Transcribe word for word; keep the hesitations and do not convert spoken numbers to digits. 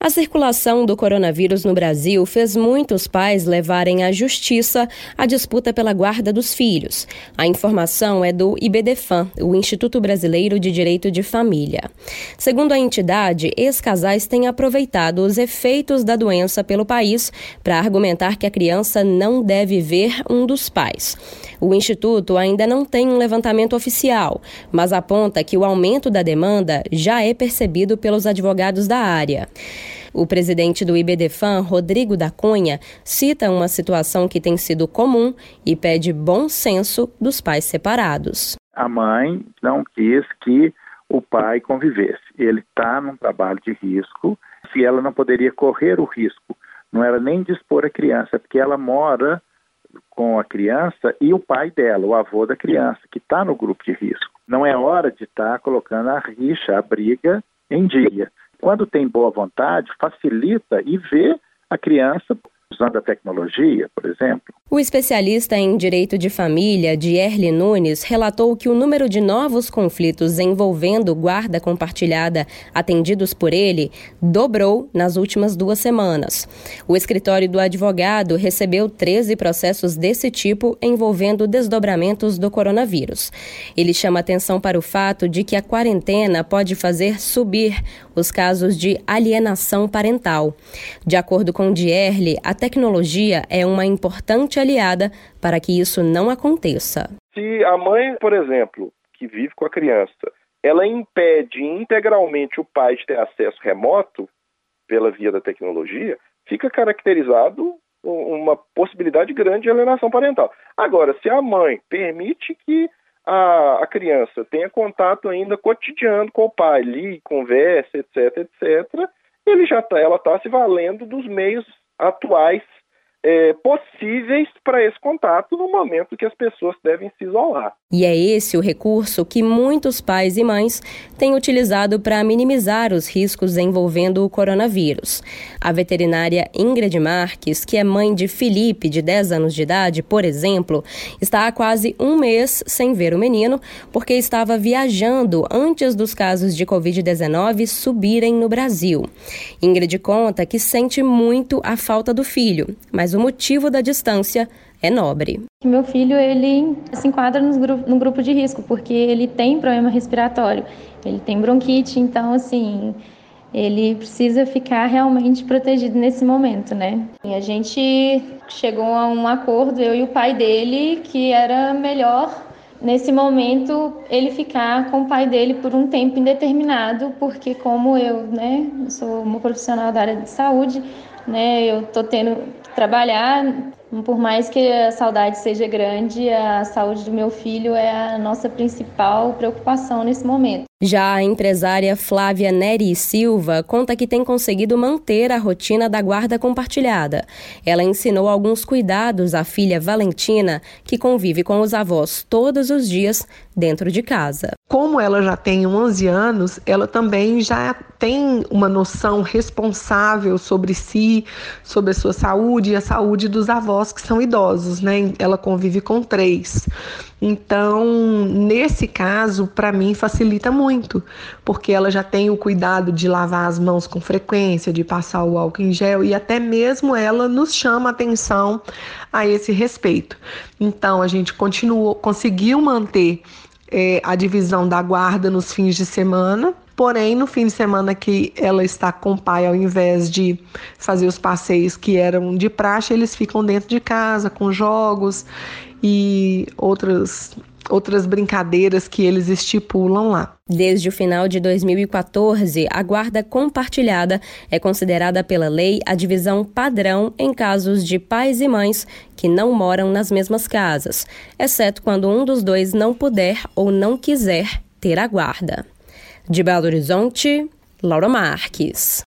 A circulação do coronavírus no Brasil fez muitos pais levarem à justiça a disputa pela guarda dos filhos. A informação é do IBDFAM, o Instituto Brasileiro de Direito de Família. Segundo a entidade, ex-casais têm aproveitado os efeitos da doença pelo país para argumentar que a criança não deve ver um dos pais. O Instituto ainda não tem um levantamento oficial, mas aponta que o aumento da demanda já é percebido pelos advogados da área. O presidente do IBDFAM, Rodrigo da Cunha, cita uma situação que tem sido comum e pede bom senso dos pais separados. A mãe não quis que o pai convivesse. Ele está num trabalho de risco. Se ela não poderia correr o risco, não era nem de expor a criança, porque ela mora com a criança e o pai dela, o avô da criança, que está no grupo de risco. Não é hora de estar tá colocando a rixa, a briga em dia. Quando tem boa vontade, facilita e vê a criança usando a tecnologia, por exemplo. O especialista em direito de família, Dierle Nunes, relatou que o número de novos conflitos envolvendo guarda compartilhada atendidos por ele dobrou nas últimas duas semanas. O escritório do advogado recebeu treze processos desse tipo envolvendo desdobramentos do coronavírus. Ele chama atenção para o fato de que a quarentena pode fazer subir os casos de alienação parental. De acordo com Dierle, a tecnologia é uma importante aliada para que isso não aconteça. Se a mãe, por exemplo, que vive com a criança, ela impede integralmente o pai de ter acesso remoto pela via da tecnologia, fica caracterizado uma possibilidade grande de alienação parental. Agora, se a mãe permite que a, a criança tenha contato ainda cotidiano com o pai, ligue, converse, etc, etcétera, ele já tá, ela está se valendo dos meios atuais É, possíveis para esse contato no momento que as pessoas devem se isolar. E é esse o recurso que muitos pais e mães têm utilizado para minimizar os riscos envolvendo o coronavírus. A veterinária Ingrid Marques, que é mãe de Felipe, de dez anos de idade, por exemplo, está há quase um mês sem ver o menino porque estava viajando antes dos casos de covid dezenove subirem no Brasil. Ingrid conta que sente muito a falta do filho, mas o motivo da distância é nobre. Meu filho, ele se enquadra no grupo, no grupo de risco, porque ele tem problema respiratório, ele tem bronquite, então, assim, ele precisa ficar realmente protegido nesse momento, né? E a gente chegou a um acordo, eu e o pai dele, que era melhor, nesse momento, ele ficar com o pai dele por um tempo indeterminado, porque como eu, né, eu sou uma profissional da área de saúde, né, eu tô tendo que trabalhar, por mais que a saudade seja grande, a saúde do meu filho é a nossa principal preocupação nesse momento. Já a empresária Flávia Neri Silva conta que tem conseguido manter a rotina da guarda compartilhada. Ela ensinou alguns cuidados à filha Valentina, que convive com os avós todos os dias dentro de casa. Como ela já tem onze anos, ela também já tem uma noção responsável sobre si, sobre a sua saúde e a saúde dos avós que são idosos, né? Ela convive com três. Então, nesse caso, para mim, facilita muito, porque ela já tem o cuidado de lavar as mãos com frequência, de passar o álcool em gel e até mesmo ela nos chama atenção a esse respeito. Então, a gente continuou, conseguiu manter é, a divisão da guarda nos fins de semana, porém, no fim de semana que ela está com o pai, ao invés de fazer os passeios que eram de praxe, eles ficam dentro de casa com jogos e outras, outras brincadeiras que eles estipulam lá. Desde o final de dois mil e quatorze, a guarda compartilhada é considerada pela lei a divisão padrão em casos de pais e mães que não moram nas mesmas casas, exceto quando um dos dois não puder ou não quiser ter a guarda. De Belo Horizonte, Laura Marques.